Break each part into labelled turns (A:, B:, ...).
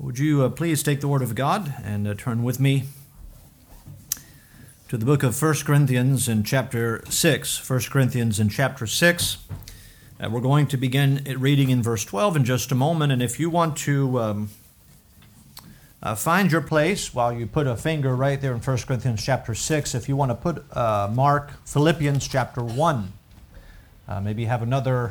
A: Would you please take the Word of God and turn with me to the book of 1 Corinthians in chapter 6. 1 Corinthians in chapter 6. We're going to begin reading in verse 12 in just a moment. And if you want to find your place while you put a finger right there in 1 Corinthians chapter 6, if you want to put mark Philippians chapter 1, maybe have another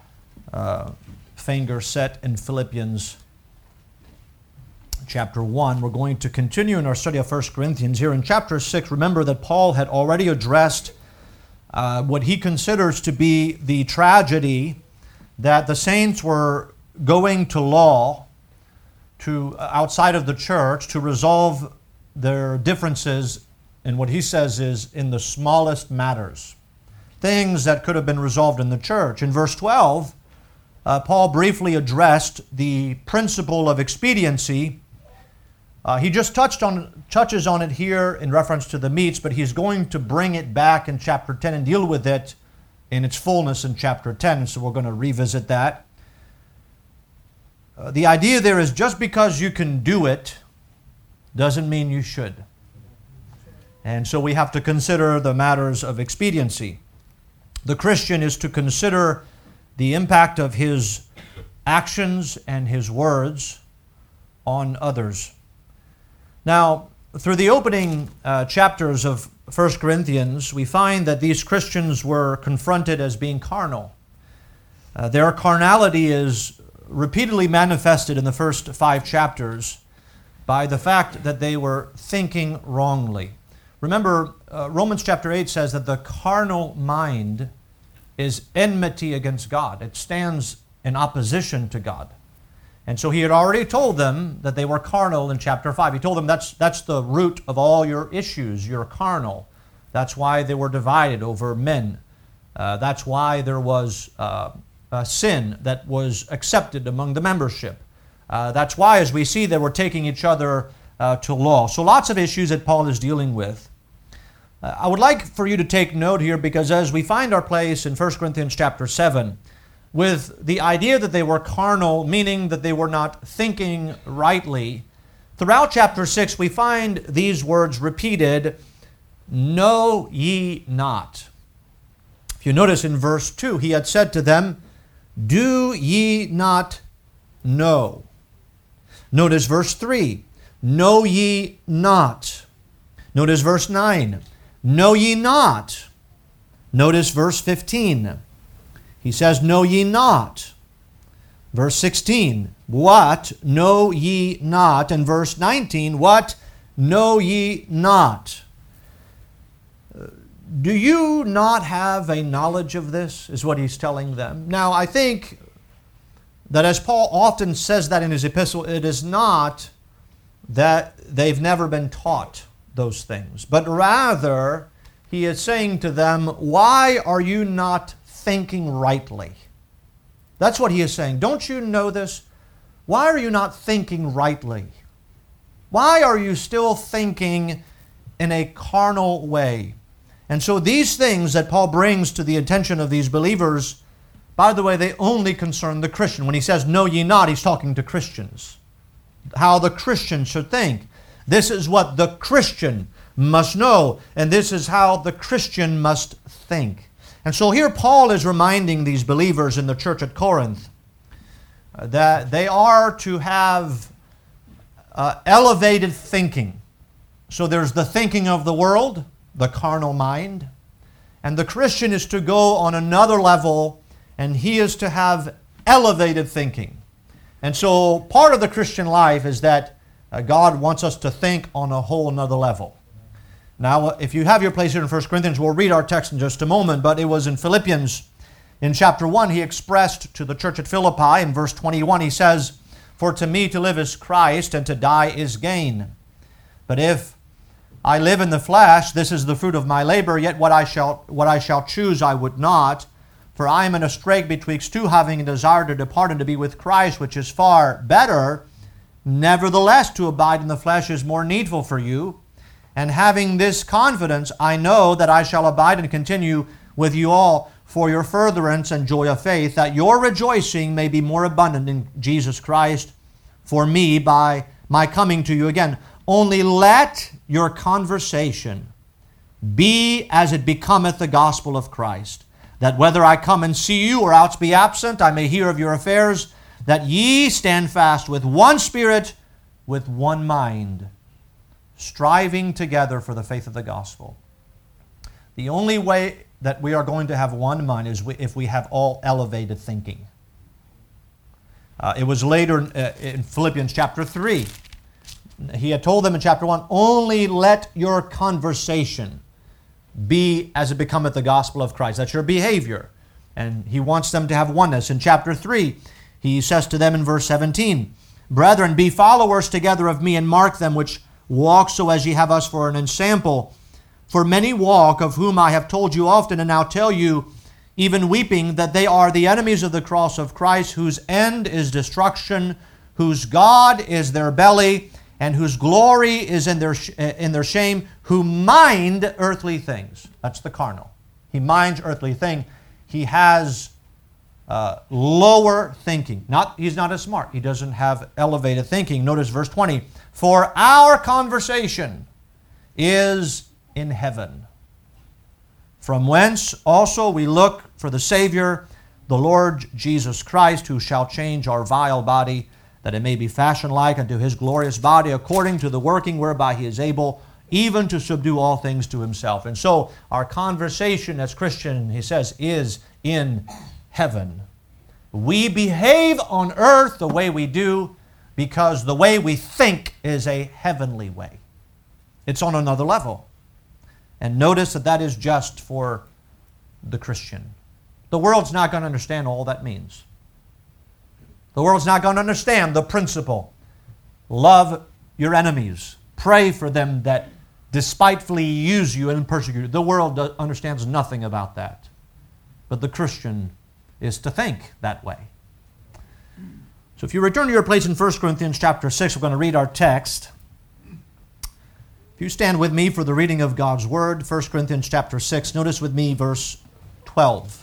A: finger set in Philippians chapter 1. We're going to continue in our study of 1 Corinthians. Here in chapter 6, remember that Paul had already addressed what he considers to be the tragedy that the saints were going to law, to outside of the church, to resolve their differences in what he says is in the smallest matters, things that could have been resolved in the church. In verse 12, Paul briefly addressed the principle of expediency. He just touches on it here in reference to the meats, but he's going to bring it back in chapter 10 and deal with it in its fullness in chapter 10. So we're going to revisit that. The idea there is just because you can do it doesn't mean you should. And so we have to consider the matters of expediency. The Christian is to consider the impact of his actions and his words on others. Now, through the opening chapters of 1 Corinthians, we find that these Christians were confronted as being carnal. Their carnality is repeatedly manifested in the first 5 chapters by the fact that they were thinking wrongly. Remember, Romans chapter 8 says that the carnal mind is enmity against God. It stands in opposition to God. And so he had already told them that they were carnal in chapter 5. He told them that's the root of all your issues. You're carnal. That's why they were divided over men. That's why there was sin that was accepted among the membership. That's why, as we see, they were taking each other to law. So lots of issues that Paul is dealing with. I would like for you to take note here, because as we find our place in 1 Corinthians chapter 7, with the idea that they were carnal, meaning that they were not thinking rightly, throughout chapter 6 we find these words repeated, "Know ye not." If you notice in verse 2, he had said to them, "Do ye not know?" Notice verse 3, "Know ye not?" Notice verse 9, "Know ye not?" Notice verse 15. He says, "Know ye not?" Verse 16, "What know ye not?" And verse 19, "What know ye not?" Do you not have a knowledge of this, is what he's telling them. Now, I think that as Paul often says that in his epistle, it is not that they've never been taught those things, but rather he is saying to them, why are you not thinking rightly? That's what he is saying. Don't you know this? Why are you not thinking rightly? Why are you still thinking in a carnal way? And so these things that Paul brings to the attention of these believers, by the way, they only concern the Christian. When he says, "Know ye not," he's talking to Christians. How the Christian should think. This is what the Christian must know, and this is how the Christian must think. And so here Paul is reminding these believers in the church at Corinth that they are to have elevated thinking. So there's the thinking of the world, the carnal mind, and the Christian is to go on another level, and he is to have elevated thinking. And so part of the Christian life is that God wants us to think on a whole another level. Now, if you have your place here in 1 Corinthians, we'll read our text in just a moment, but it was in Philippians, in chapter 1, he expressed to the church at Philippi, in verse 21, he says, "For to me to live is Christ, and to die is gain. But if I live in the flesh, this is the fruit of my labor, yet what I shall choose I would not. For I am in a strait betwixt two, having a desire to depart and to be with Christ, which is far better. Nevertheless, to abide in the flesh is more needful for you. And having this confidence, I know that I shall abide and continue with you all for your furtherance and joy of faith, that your rejoicing may be more abundant in Jesus Christ. for me by my coming to you again. Only let your conversation be as it becometh the gospel of Christ, that whether I come and see you or else be absent, I may hear of your affairs, that ye stand fast with one spirit, with one mind, striving together for the faith of the gospel. The only way that we are going to have one mind is if we have all elevated thinking. It was later in Philippians chapter 3. He had told them in chapter 1, only let your conversation be as it becometh the gospel of Christ. That's your behavior. And he wants them to have oneness. In chapter 3, he says to them in verse 17, Brethren, be followers together of me, and mark them which walk so as ye have us for an ensample. For many walk, of whom I have told you often, and now tell you, even weeping, that they are the enemies of the cross of Christ, whose end is destruction, whose God is their belly, and whose glory is in their shame, who mind earthly things. That's the carnal. He minds earthly things. He has lower thinking. He's not as smart. He doesn't have elevated thinking. Notice verse 20. For our conversation is in heaven, from whence also we look for the Savior, the Lord Jesus Christ, who shall change our vile body, that it may be fashioned like unto his glorious body, according to the working whereby he is able even to subdue all things to himself. And so our conversation as Christian, he says, is in heaven. We behave on earth the way we do because the way we think is a heavenly way. It's on another level. And notice that that is just for the Christian. The world's not going to understand all that means. The world's not going to understand the principle. Love your enemies. Pray for them that despitefully use you and persecute you. The world understands nothing about that. But the Christian is to think that way. So if you return to your place in 1 Corinthians chapter 6, we're going to read our text. If you stand with me for the reading of God's Word, 1 Corinthians chapter 6, notice with me verse 12.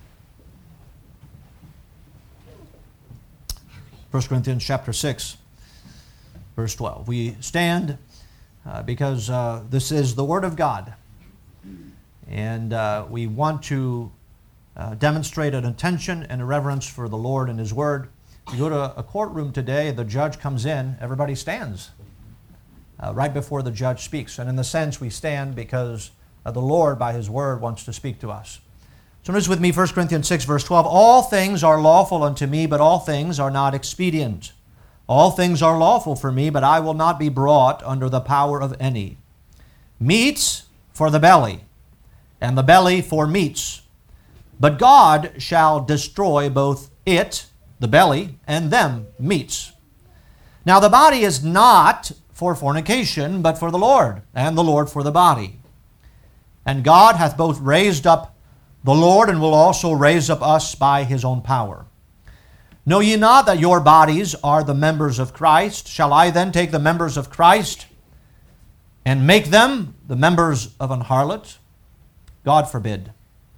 A: 1 Corinthians chapter 6, verse 12. We stand because this is the Word of God. And we want to demonstrate an attention and a reverence for the Lord and His Word. If you go to a courtroom today, the judge comes in, everybody stands right before the judge speaks. And in the sense, we stand because the Lord, by His Word, wants to speak to us. So notice with me 1 Corinthians 6, verse 12. All things are lawful unto me, but all things are not expedient. All things are lawful for me, but I will not be brought under the power of any. Meats for the belly, and the belly for meats. But God shall destroy both it, the belly, and them, meats. Now the body is not for fornication, but for the Lord, and the Lord for the body. And God hath both raised up the Lord, and will also raise up us by His own power. Know ye not that your bodies are the members of Christ? Shall I then take the members of Christ and make them the members of an harlot? God forbid.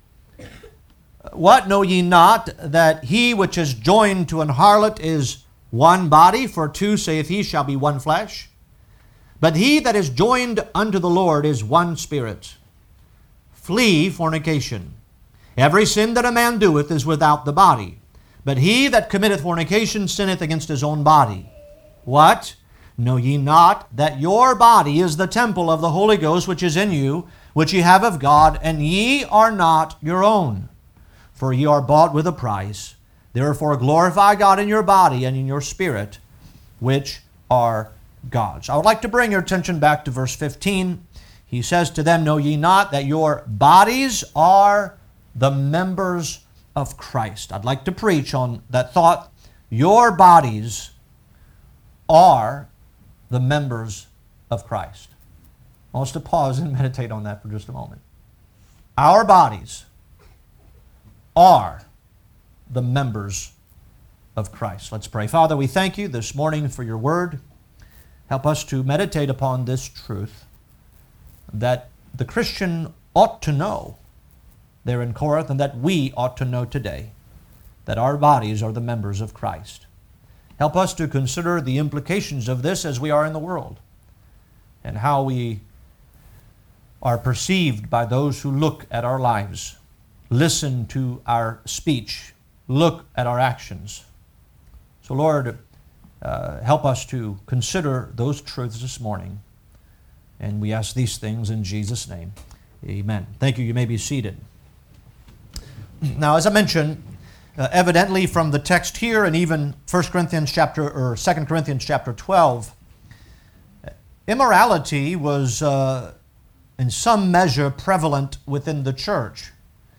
A: What, know ye not that he which is joined to an harlot is one body? For two, saith he, shall be one flesh. But he that is joined unto the Lord is one spirit. Flee fornication. Every sin that a man doeth is without the body. But he that committeth fornication sinneth against his own body. What? Know ye not that your body is the temple of the Holy Ghost which is in you, which ye have of God, and ye are not your own? For ye are bought with a price. Therefore glorify God in your body and in your spirit, which are God's. I would like to bring your attention back to verse 15. He says to them, Know ye not that your bodies are the members of Christ? I'd like to preach on that thought. Your bodies are the members of Christ. I want us to pause and meditate on that for just a moment. Our bodies are the members of Christ. Let's pray. Father, we thank you this morning for your word. Help us to meditate upon this truth that the Christian ought to know there in Corinth, and that we ought to know today, that our bodies are the members of Christ. Help us to consider the implications of this as we are in the world, and how we are perceived by those who look at our lives, listen to our speech, look at our actions. So Lord, help us to consider those truths this morning. And we ask these things in Jesus' name. Amen. Thank you. You may be seated. Now, as I mentioned, evidently from the text here and even 2 Corinthians chapter 12, immorality was in some measure prevalent within the church.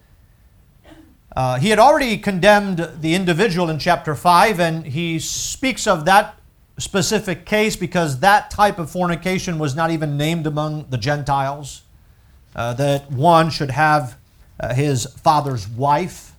A: He had already condemned the individual in chapter 5, and he speaks of that specific case because that type of fornication was not even named among the Gentiles, that one should have his father's wife.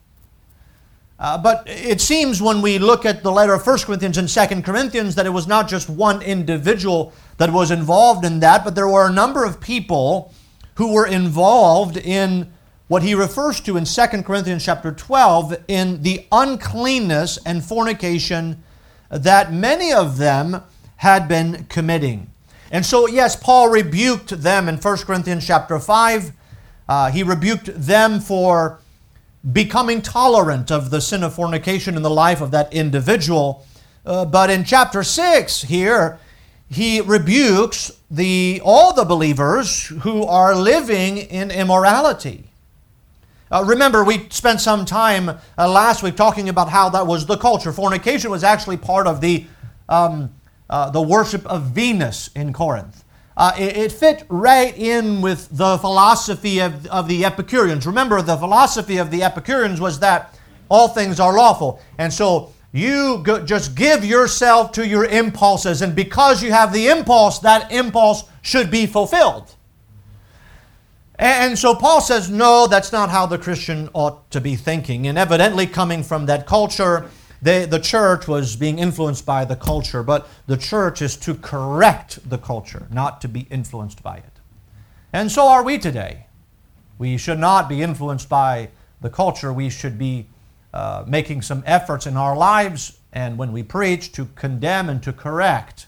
A: But it seems when we look at the letter of 1 Corinthians and 2 Corinthians that it was not just one individual that was involved in that, but there were a number of people who were involved in what he refers to in 2 Corinthians chapter 12 in the uncleanness and fornication that many of them had been committing. And so, yes, Paul rebuked them in 1 Corinthians chapter 5. He rebuked them for becoming tolerant of the sin of fornication in the life of that individual. But in chapter 6 here, he rebukes all the believers who are living in immorality. Remember, we spent some time last week talking about how that was the culture. Fornication was actually part of the worship of Venus in Corinth. It fit right in with the philosophy of the Epicureans. Remember, the philosophy of the Epicureans was that all things are lawful. And so you just give yourself to your impulses, and because you have the impulse, that impulse should be fulfilled. And so Paul says, no, that's not how the Christian ought to be thinking. And evidently coming from that culture, the church was being influenced by the culture, but the church is to correct the culture, not to be influenced by it. And so are we today. We should not be influenced by the culture. We should be making some efforts in our lives and when we preach to condemn and to correct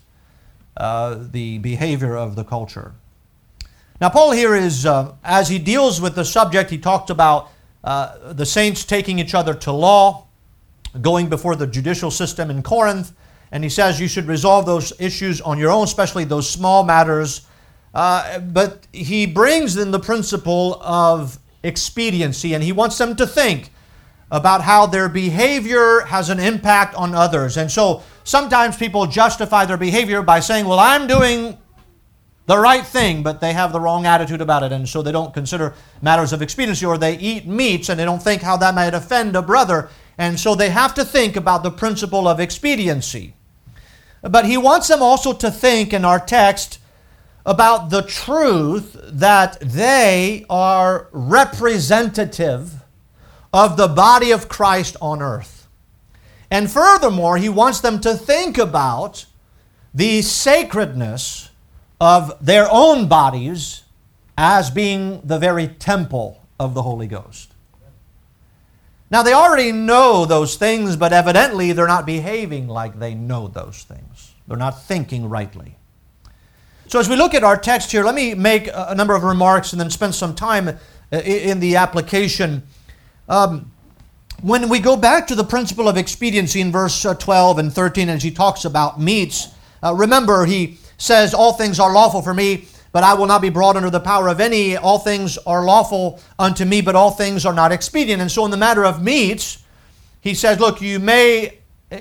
A: the behavior of the culture. Now, Paul here is, as he deals with the subject, he talked about the saints taking each other to law, going before the judicial system in Corinth, and he says you should resolve those issues on your own, especially those small matters. But he brings in the principle of expediency, and he wants them to think about how their behavior has an impact on others. And so sometimes people justify their behavior by saying, well, I'm doing the right thing, but they have the wrong attitude about it, and so they don't consider matters of expediency, or they eat meats and they don't think how that might offend a brother, and so they have to think about the principle of expediency. But he wants them also to think in our text about the truth that they are representative of the body of Christ on earth. And furthermore, he wants them to think about the sacredness of their own bodies as being the very temple of the Holy Ghost. Now, they already know those things, but evidently they're not behaving like they know those things. They're not thinking rightly. So as we look at our text here, let me make a number of remarks and then spend some time in the application. When we go back to the principle of expediency in verse 12 and 13, as he talks about meats, remember he says, all things are lawful for me, but I will not be brought under the power of any. All things are lawful unto me, but all things are not expedient. And so in the matter of meats, he says, look, there may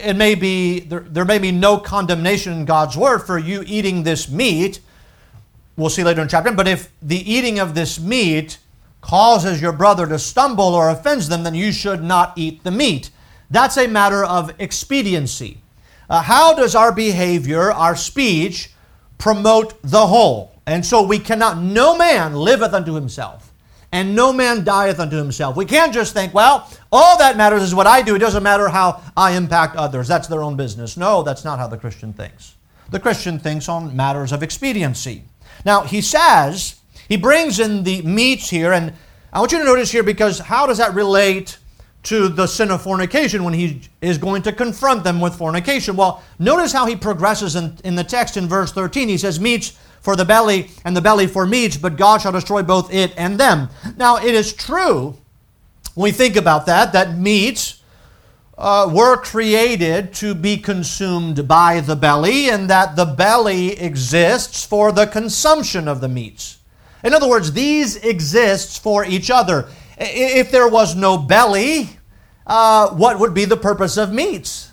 A: be no condemnation in God's word for you eating this meat. We'll see later in chapter 10. But if the eating of this meat causes your brother to stumble or offends them, then you should not eat the meat. That's a matter of expediency. How does our behavior, our speech, promote the whole? And so we cannot, no man liveth unto himself, and no man dieth unto himself. We can't just think, well, all that matters is what I do. It doesn't matter how I impact others. That's their own business. No, that's not how the Christian thinks. The Christian thinks on matters of expediency. Now, he brings in the meats here, and I want you to notice here, because how does that relate to the sin of fornication when he is going to confront them with fornication. Well, notice how he progresses in the text in verse 13. He says, meats for the belly and the belly for meats, but God shall destroy both it and them. Now, it is true, when we think about that meats were created to be consumed by the belly, and that the belly exists for the consumption of the meats. In other words, these exist for each other. If there was no belly, what would be the purpose of meats?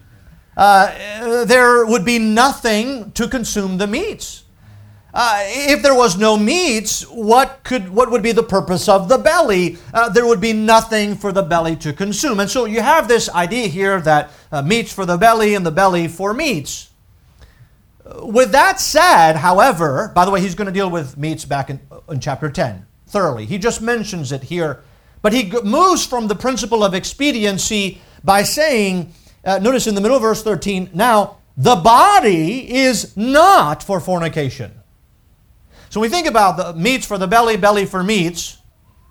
A: There would be nothing to consume the meats. If there was no meats, what would be the purpose of the belly? There would be nothing for the belly to consume. And so you have this idea here that meats for the belly and the belly for meats. With that said, however, by the way, he's going to deal with meats back in chapter 10 thoroughly. He just mentions it here. But he moves from the principle of expediency by saying, notice in the middle of verse 13, now, the body is not for fornication. So we think about the meats for the belly, belly for meats.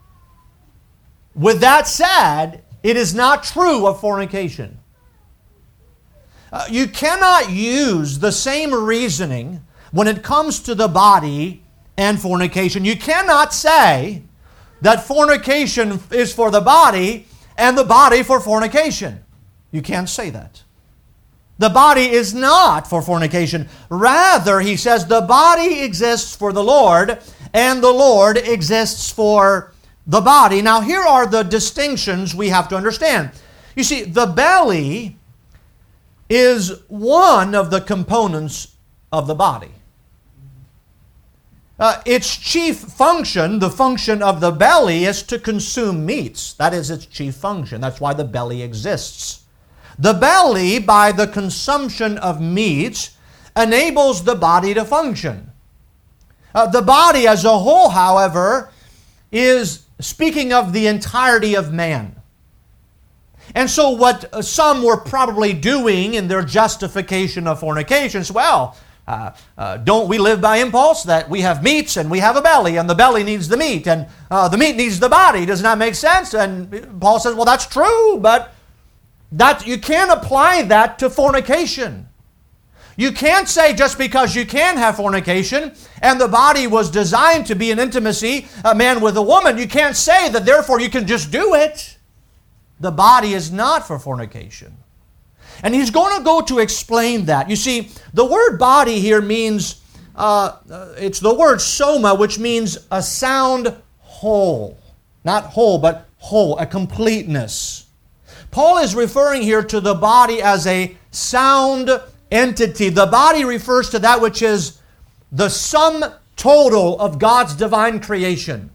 A: With that said, it is not true of fornication. You cannot use the same reasoning when it comes to the body and fornication. You cannot say that fornication is for the body and the body for fornication. You can't say that. The body is not for fornication. Rather, he says, the body exists for the Lord, and the Lord exists for the body. Now, here are the distinctions we have to understand. You see, the belly is one of the components of the body. Its chief function, the function of the belly, is to consume meats. That is its chief function. That's why the belly exists. The belly, by the consumption of meats, enables the body to function. The body as a whole, however, is speaking of the entirety of man. And so what some were probably doing in their justification of fornication is, well, don't we live by impulse that we have meats and we have a belly, and the belly needs the meat, and the meat needs the body? Does not make sense? And Paul says, well, that's true, but that you can't apply that to fornication. You can't say just because you can have fornication and the body was designed to be an intimacy, a man with a woman, you can't say that therefore you can just do it. The body is not for fornication. And he's going to go to explain that. You see, the word body here means, it's the word soma, which means a sound whole. Not whole, but whole, a completeness. Paul is referring here to the body as a sound entity. The body refers to that which is the sum total of God's divine creation.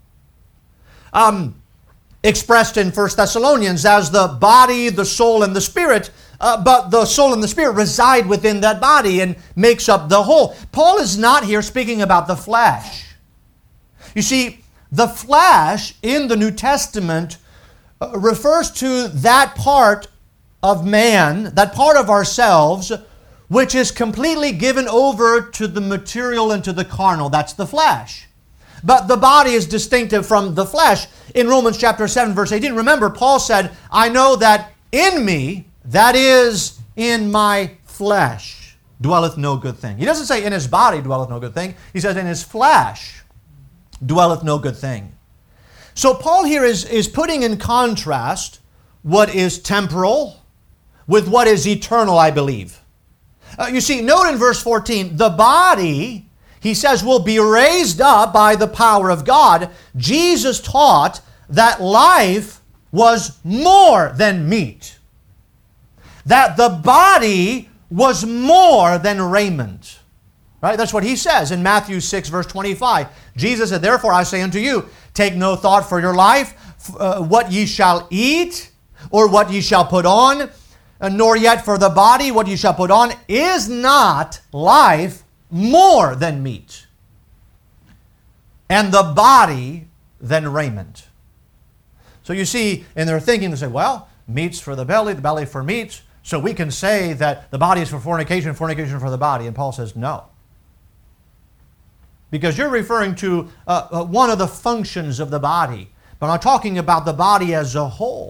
A: Expressed in 1 Thessalonians as the body, the soul, and the spirit, but the soul and the spirit reside within that body and makes up the whole. Paul is not here speaking about the flesh. You see, the flesh in the New Testament refers to that part of man, that part of ourselves, which is completely given over to the material and to the carnal. That's the flesh. But the body is distinctive from the flesh. In Romans chapter 7, verse 18, remember, Paul said, I know that in me, that is in my flesh, dwelleth no good thing. He doesn't say in his body dwelleth no good thing. He says in his flesh dwelleth no good thing. So Paul here is putting in contrast what is temporal with what is eternal, I believe. You see, note in verse 14, the body, he says, will be raised up by the power of God. Jesus taught that life was more than meat. That the body was more than raiment. Right? That's what he says in Matthew 6, verse 25. Jesus said, therefore I say unto you, take no thought for your life, what ye shall eat, or what ye shall put on, nor yet for the body what ye shall put on. Is not life more than meat, and the body than raiment? So you see, in their thinking, they say, well, meat's for the belly for meats, so we can say that the body is for fornication, fornication for the body. And Paul says, no. Because you're referring to one of the functions of the body. But I'm talking about the body as a whole.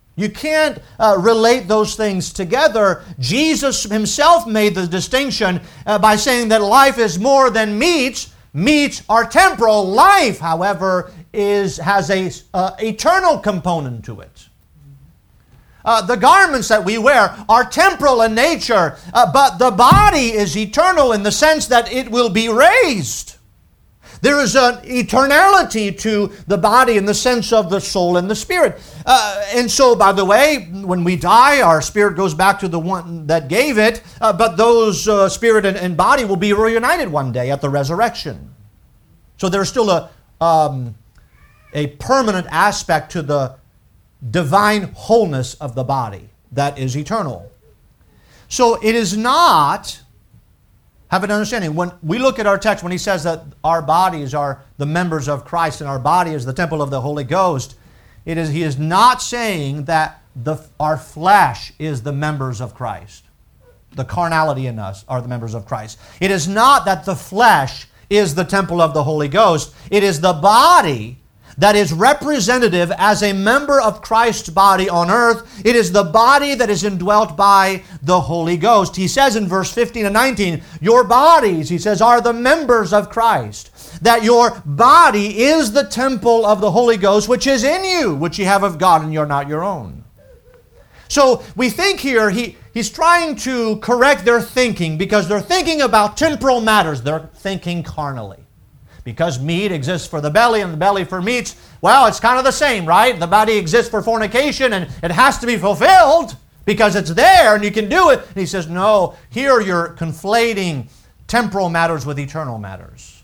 A: You can't relate those things together. Jesus himself made the distinction by saying that life is more than meats. Meats are temporal. Life, however, has a eternal component to it. The garments that we wear are temporal in nature, but the body is eternal in the sense that it will be raised. There is an eternality to the body in the sense of the soul and the spirit. And so, by the way, when we die, our spirit goes back to the one that gave it, but those spirit and body will be reunited one day at the resurrection. So there's still a permanent aspect to the divine wholeness of the body that is eternal. So it is not... Have an understanding. When we look at our text, when he says that our bodies are the members of Christ and our body is the temple of the Holy Ghost, he is not saying that our flesh is the members of Christ. The carnality in us are the members of Christ. It is not that the flesh is the temple of the Holy Ghost. It is the body that is representative as a member of Christ's body on earth. It is the body that is indwelt by the Holy Ghost. He says in verse 15 and 19, your bodies, he says, are the members of Christ. That your body is the temple of the Holy Ghost, which is in you, which ye have of God, and you're not your own. So we think here he's trying to correct their thinking because they're thinking about temporal matters. They're thinking carnally. Because meat exists for the belly and the belly for meats, well, it's kind of the same, right? The body exists for fornication and it has to be fulfilled because it's there and you can do it. And he says, no, here you're conflating temporal matters with eternal matters.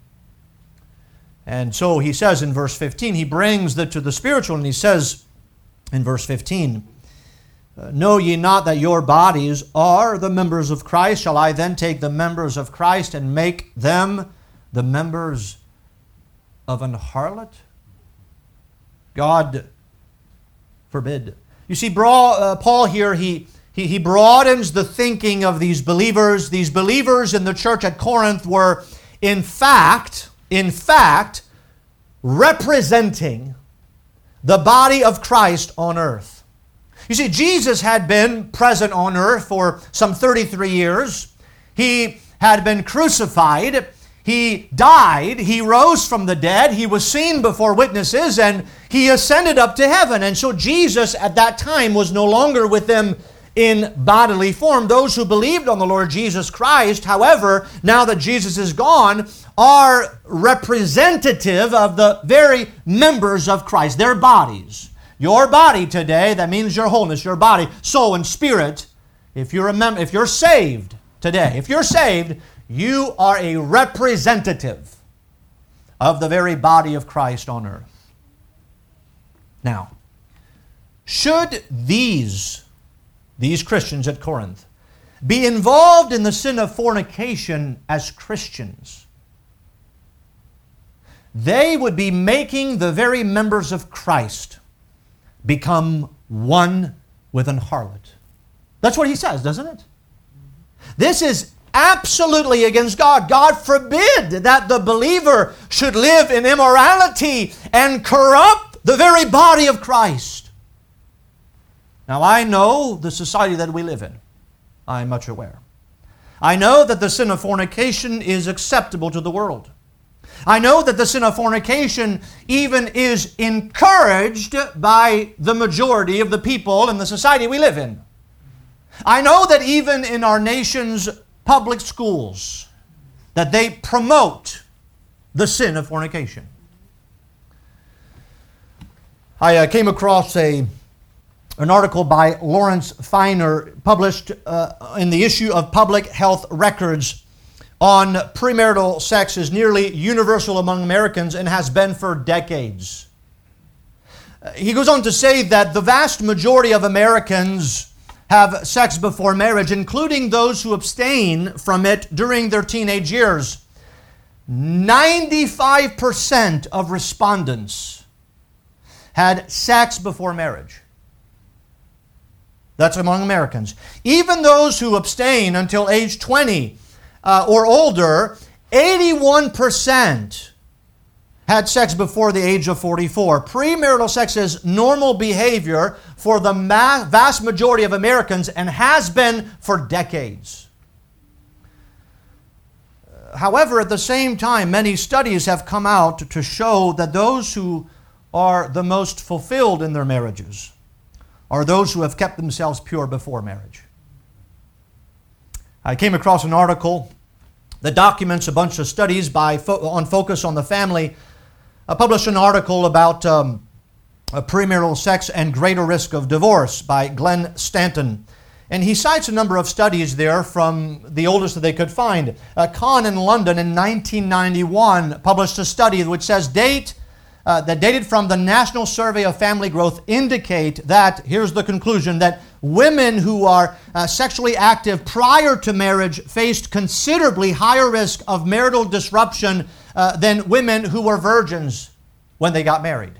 A: And so he says in verse 15, he brings that to the spiritual, and he says in verse 15, know ye not that your bodies are the members of Christ? Shall I then take the members of Christ and make them the members of an harlot? God forbid. You see, Paul here, he broadens the thinking of these believers. These believers in the church at Corinth were, in fact, representing the body of Christ on earth. You see, Jesus had been present on earth for some 33 years. He had been crucified. He died, he rose from the dead, he was seen before witnesses, and he ascended up to heaven. And so Jesus at that time was no longer with them in bodily form. Those who believed on the Lord Jesus Christ, however, now that Jesus is gone, are representative of the very members of Christ, their bodies. Your body today, that means your wholeness, your body, soul, and spirit. If you're saved today, you are a representative of the very body of Christ on earth. Now, should these Christians at Corinth be involved in the sin of fornication as Christians, they would be making the very members of Christ become one with an harlot. That's what he says, doesn't it? This is absolutely against God. God forbid that the believer should live in immorality and corrupt the very body of Christ. Now, I know the society that we live in. I am much aware. I know that the sin of fornication is acceptable to the world. I know that the sin of fornication even is encouraged by the majority of the people in the society we live in. I know that even in our nation's public schools, that they promote the sin of fornication. I came across an article by Lawrence Feiner published in the issue of Public Health Records on premarital sex is nearly universal among Americans and has been for decades. He goes on to say that the vast majority of Americans have sex before marriage, including those who abstain from it during their teenage years. 95% of respondents had sex before marriage. That's among Americans. Even those who abstain until age 20 or older, 81% had sex before the age of 44. Premarital sex is normal behavior for the vast majority of Americans and has been for decades. However, at the same time, many studies have come out to show that those who are the most fulfilled in their marriages are those who have kept themselves pure before marriage. I came across an article that documents a bunch of studies on Focus on the Family. Published an article about premarital sex and greater risk of divorce by Glenn Stanton. And he cites a number of studies there from the oldest that they could find. Kahn in London in 1991 published a study which says that dated from the National Survey of Family Growth indicate that, here's the conclusion, that women who are sexually active prior to marriage faced considerably higher risk of marital disruption than women who were virgins when they got married.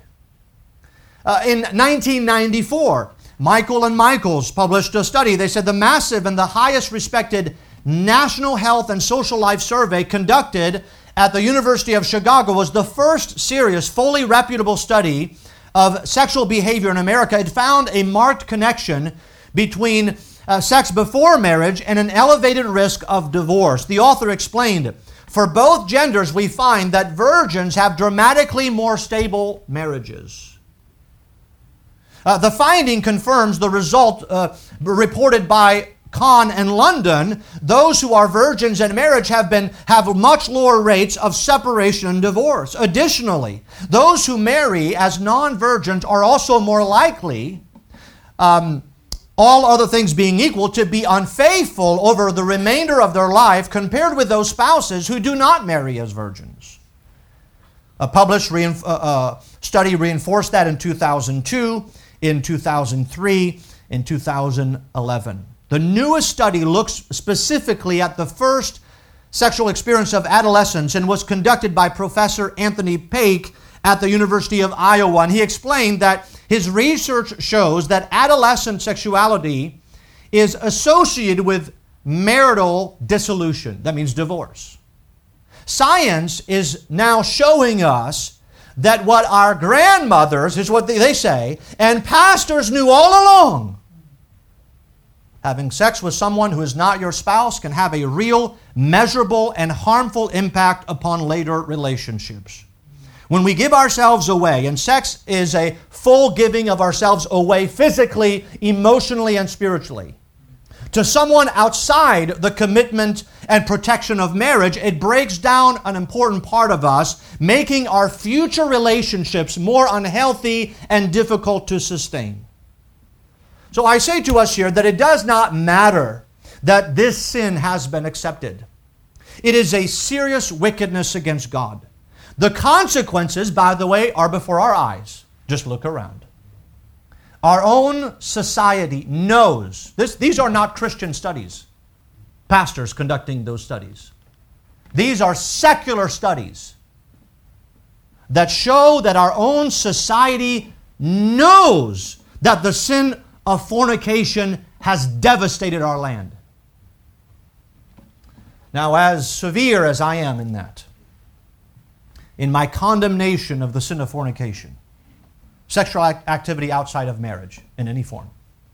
A: In 1994, Michael and Michaels published a study. They said the massive and the highest respected National Health and Social Life Survey conducted at the University of Chicago was the first serious, fully reputable study of sexual behavior in America. It found a marked connection between sex before marriage and an elevated risk of divorce. The author explained, for both genders, we find that virgins have dramatically more stable marriages. The finding confirms the result reported by Kahn and London. Those who are virgins in marriage have much lower rates of separation and divorce. Additionally, those who marry as non-virgins are also more likely, all other things being equal, to be unfaithful over the remainder of their life compared with those spouses who do not marry as virgins. A published study reinforced that in 2002, in 2003, in 2011. The newest study looks specifically at the first sexual experience of adolescents and was conducted by Professor Anthony Paik at the University of Iowa. And he explained that his research shows that adolescent sexuality is associated with marital dissolution. That means divorce. Science is now showing us that what our grandmothers, is what they say, and pastors knew all along. Having sex with someone who is not your spouse can have a real, measurable, and harmful impact upon later relationships. When we give ourselves away, and sex is a full giving of ourselves away physically, emotionally, and spiritually, to someone outside the commitment and protection of marriage, it breaks down an important part of us, making our future relationships more unhealthy and difficult to sustain. So I say to us here that it does not matter that this sin has been accepted. It is a serious wickedness against God. The consequences, by the way, are before our eyes. Just look around. Our own society knows this. These are not Christian studies, pastors conducting those studies. These are secular studies that show that our own society knows that the sin of fornication has devastated our land. Now, as severe as I am in that, in my condemnation of the sin of fornication, sexual activity outside of marriage in any form,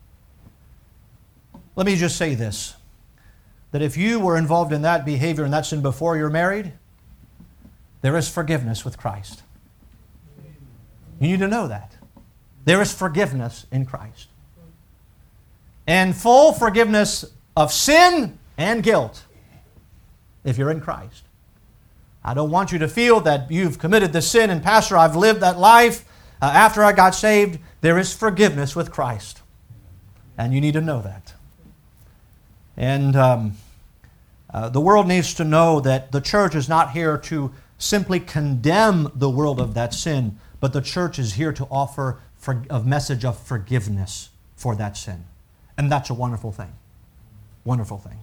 A: let me just say this, that if you were involved in that behavior and that sin before you're married, there is forgiveness with Christ. You need to know that. There is forgiveness in Christ. And full forgiveness of sin and guilt if you're in Christ. I don't want you to feel that you've committed the sin and, Pastor, I've lived that life after I got saved. There is forgiveness with Christ. And you need to know that. And the world needs to know that the church is not here to simply condemn the world of that sin, but the church is here to offer a message of forgiveness for that sin. And that's a wonderful thing. Wonderful thing.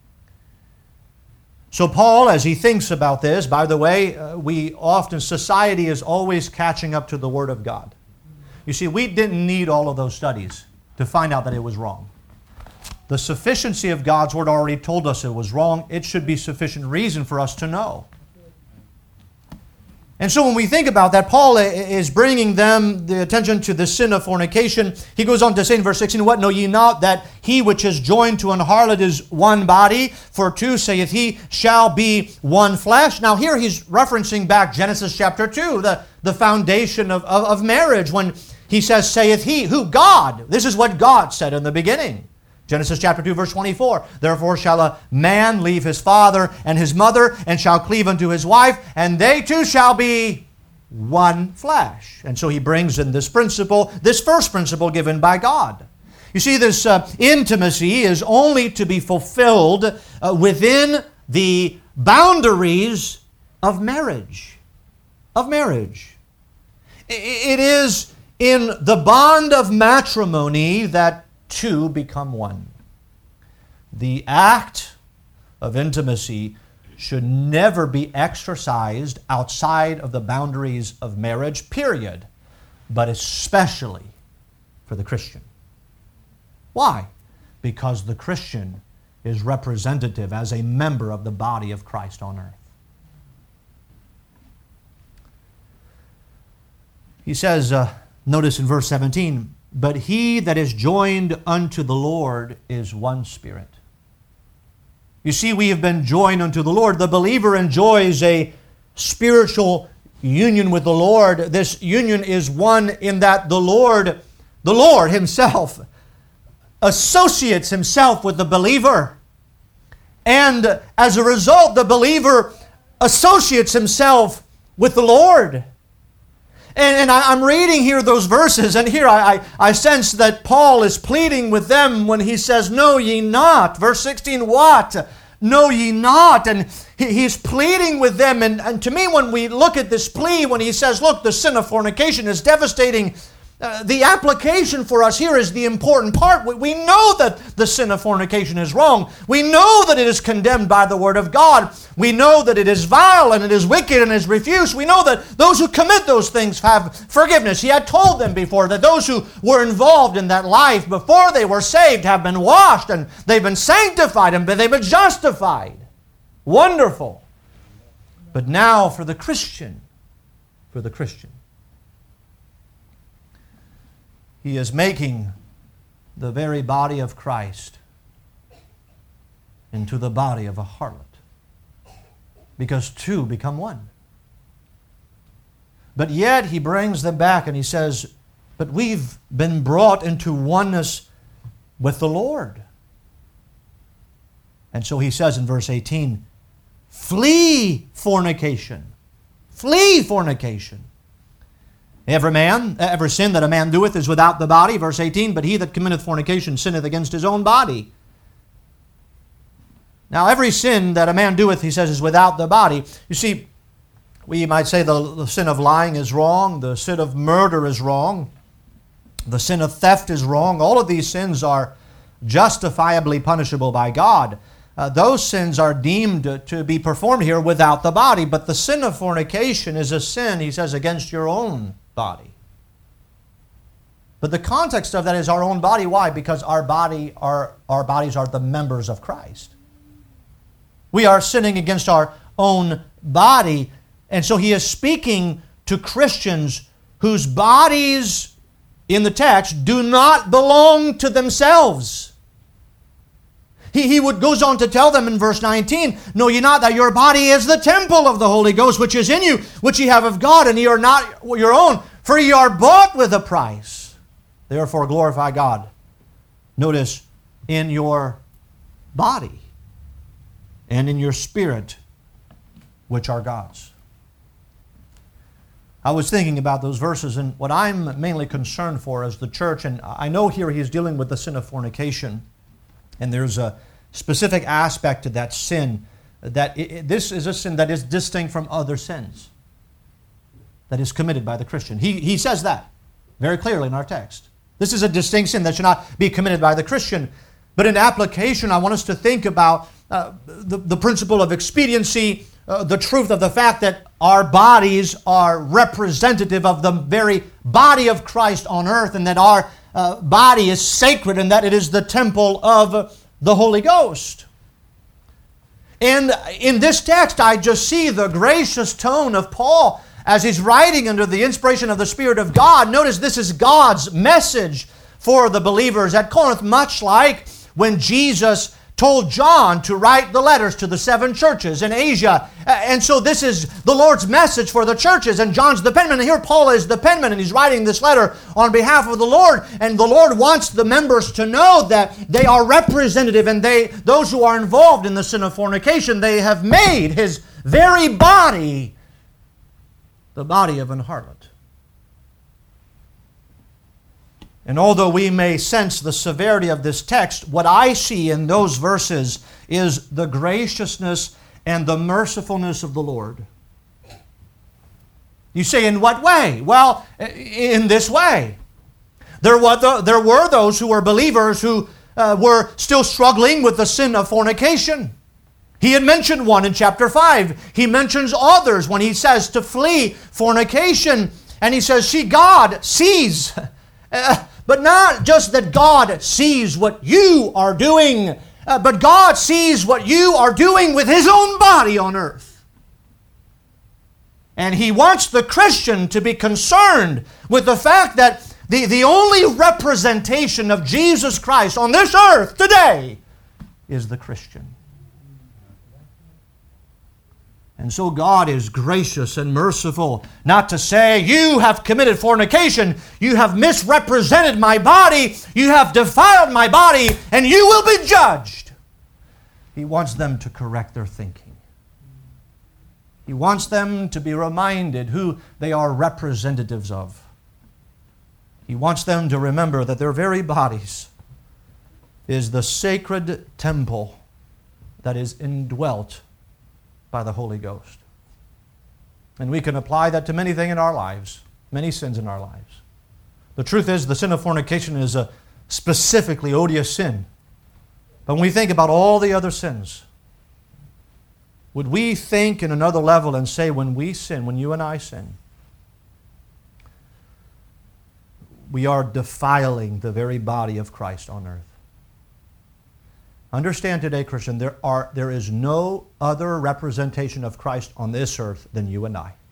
A: So Paul, as he thinks about this, by the way, society is always catching up to the Word of God. You see, we didn't need all of those studies to find out that it was wrong. The sufficiency of God's Word already told us it was wrong. It should be sufficient reason for us to know. And so when we think about that, Paul is bringing them the attention to the sin of fornication. He goes on to say in verse 16, "What know ye not, that he which is joined to an harlot is one body? For two, saith he, shall be one flesh." Now here he's referencing back Genesis chapter 2, the foundation of marriage, when he says, saith he, who? God. This is what God said in the beginning. Genesis chapter 2, verse 24. "Therefore shall a man leave his father and his mother, and shall cleave unto his wife, and they two shall be one flesh." And so he brings in this principle, this first principle given by God. You see, this intimacy is only to be fulfilled within the boundaries of marriage. Of marriage. It is in the bond of matrimony that two become one. The act of intimacy should never be exercised outside of the boundaries of marriage, period, but especially for the Christian. Why? Because the Christian is representative as a member of the body of Christ on earth. He says, notice in verse 17, "But he that is joined unto the Lord is one spirit." You see, we have been joined unto the Lord. The believer enjoys a spiritual union with the Lord. This union is one in that the Lord himself associates himself with the believer. And as a result, the believer associates himself with the Lord. And I'm reading here those verses, and here I sense that Paul is pleading with them when he says, "Know ye not." Verse 16, what? "Know ye not." And he's pleading with them. And to me, when we look at this plea, when he says, look, the sin of fornication is devastating, the application for us here is the important part. We know that the sin of fornication is wrong. We know that it is condemned by the Word of God. We know that it is vile and it is wicked and is refused. We know that those who commit those things have forgiveness. He had told them before that those who were involved in that life before they were saved have been washed and they've been sanctified and they've been justified. Wonderful. But now for the Christian, he is making the very body of Christ into the body of a harlot. Because two become one. But yet he brings them back and he says, but we've been brought into oneness with the Lord. And so he says in verse 18, flee fornication. Flee fornication. Every sin that a man doeth is without the body. Verse 18, but he that committeth fornication sinneth against his own body. Now every sin that a man doeth, he says, is without the body. You see, we might say the sin of lying is wrong. The sin of murder is wrong. The sin of theft is wrong. All of these sins are justifiably punishable by God. Those sins are deemed to be performed here without the body. But the sin of fornication is a sin, he says, against your own body. But the context of that is our own body. Why? Because our bodies are the members of Christ. We are sinning against our own body. And so he is speaking to Christians whose bodies, in the text, do not belong to themselves. He goes on to tell them in verse 19, know ye not that your body is the temple of the Holy Ghost, which is in you, which ye have of God, and ye are not your own, for ye are bought with a price. Therefore glorify God. Notice, in your body and in your spirit, which are God's. I was thinking about those verses, and what I'm mainly concerned for as the church, and I know here he's dealing with the sin of fornication, and there's a specific aspect to that sin, that this is a sin that is distinct from other sins that is committed by the Christian. He says that very clearly in our text. This is a distinct sin that should not be committed by the Christian. But in application, I want us to think about the principle of expediency, the truth of the fact that our bodies are representative of the very body of Christ on earth, and that our body is sacred, and that it is the temple of the Holy Ghost. And in this text, I just see the gracious tone of Paul as he's writing under the inspiration of the Spirit of God, notice this is God's message for the believers at Corinth, much like when Jesus told John to write the letters to the 7 churches in Asia. And so this is the Lord's message for the churches, and John's the penman. And here Paul is the penman, and he's writing this letter on behalf of the Lord. And the Lord wants the members to know that they are representative, and those who are involved in the sin of fornication, they have made His very body the body of an harlot. And although we may sense the severity of this text, what I see in those verses is the graciousness and the mercifulness of the Lord. You say, in what way? Well, in this way. There were those who were believers who were still struggling with the sin of fornication. He had mentioned one in chapter 5. He mentions others when he says to flee fornication. And he says, see, God sees. But not just that God sees what you are doing, but God sees what you are doing with His own body on earth. And He wants the Christian to be concerned with the fact that the only representation of Jesus Christ on this earth today is the Christian. And so God is gracious and merciful, not to say, you have committed fornication, you have misrepresented my body, you have defiled my body, and you will be judged. He wants them to correct their thinking. He wants them to be reminded who they are representatives of. He wants them to remember that their very bodies is the sacred temple that is indwelt by the Holy Ghost. And we can apply that to many things in our lives, many sins in our lives. The truth is, the sin of fornication is a specifically odious sin. But when we think about all the other sins, would we think in another level and say, when we sin, when you and I sin, we are defiling the very body of Christ on earth? Understand today, Christian, there is no other representation of Christ on this earth than you and I.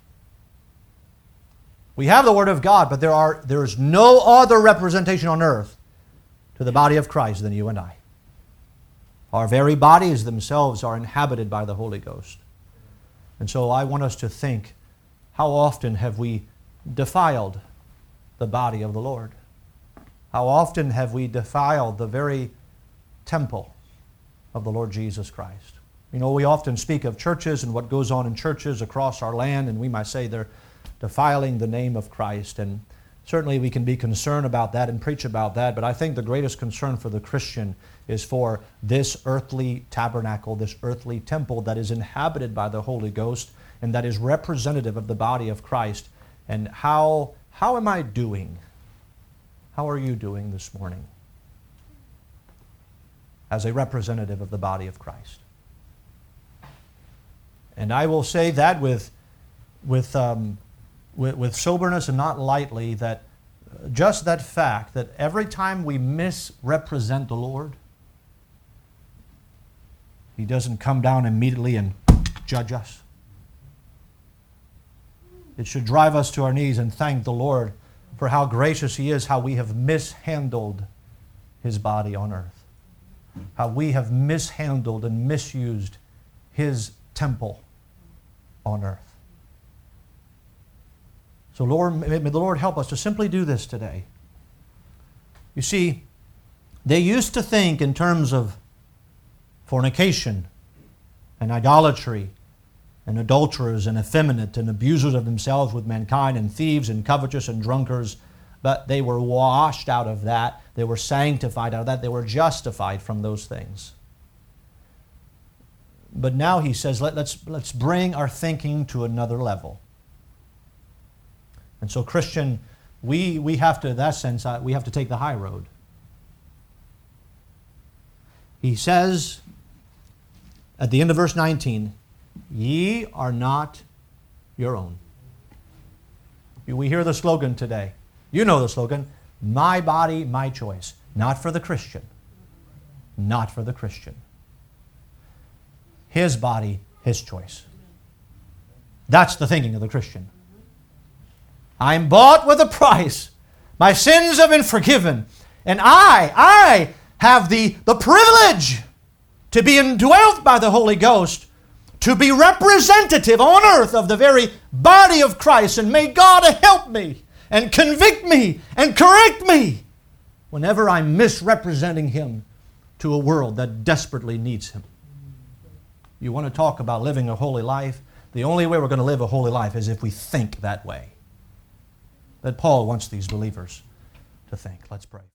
A: We have the Word of God, but there is no other representation on earth to the body of Christ than you and I. Our very bodies themselves are inhabited by the Holy Ghost. And so I want us to think, how often have we defiled the body of the Lord? How often have we defiled the very temple of the Lord Jesus Christ? You know, we often speak of churches and what goes on in churches across our land, and we might say they're defiling the name of Christ. And certainly we can be concerned about that and preach about that, but I think the greatest concern for the Christian is for this earthly tabernacle, this earthly temple that is inhabited by the Holy Ghost and that is representative of the body of Christ. And how am I doing? How are you doing this morning as a representative of the body of Christ? And I will say that with soberness and not lightly, that just that fact that every time we misrepresent the Lord, He doesn't come down immediately and judge us. It should drive us to our knees and thank the Lord for how gracious He is, how we have mishandled His body on earth, how we have mishandled and misused His temple on earth. So Lord, may the Lord help us to simply do this today. You see, they used to think in terms of fornication and idolatry and adulterers and effeminate and abusers of themselves with mankind and thieves and covetous and drunkards, but they were washed out of that. They were sanctified out of that. They were justified from those things. But now He says, let's bring our thinking to another level. And so, Christian, we have to, in that sense, we have to take the high road. He says at the end of verse 19, ye are not your own. We hear the slogan today. You know the slogan, my body, my choice. Not for the Christian. Not for the Christian. His body, his choice. That's the thinking of the Christian. I'm bought with a price. My sins have been forgiven. And I have the privilege to be indwelt by the Holy Ghost, to be representative on earth of the very body of Christ. And may God help me and convict me and correct me whenever I'm misrepresenting Him to a world that desperately needs Him. You want to talk about living a holy life? The only way we're going to live a holy life is if we think that way. That Paul wants these believers to think. Let's pray.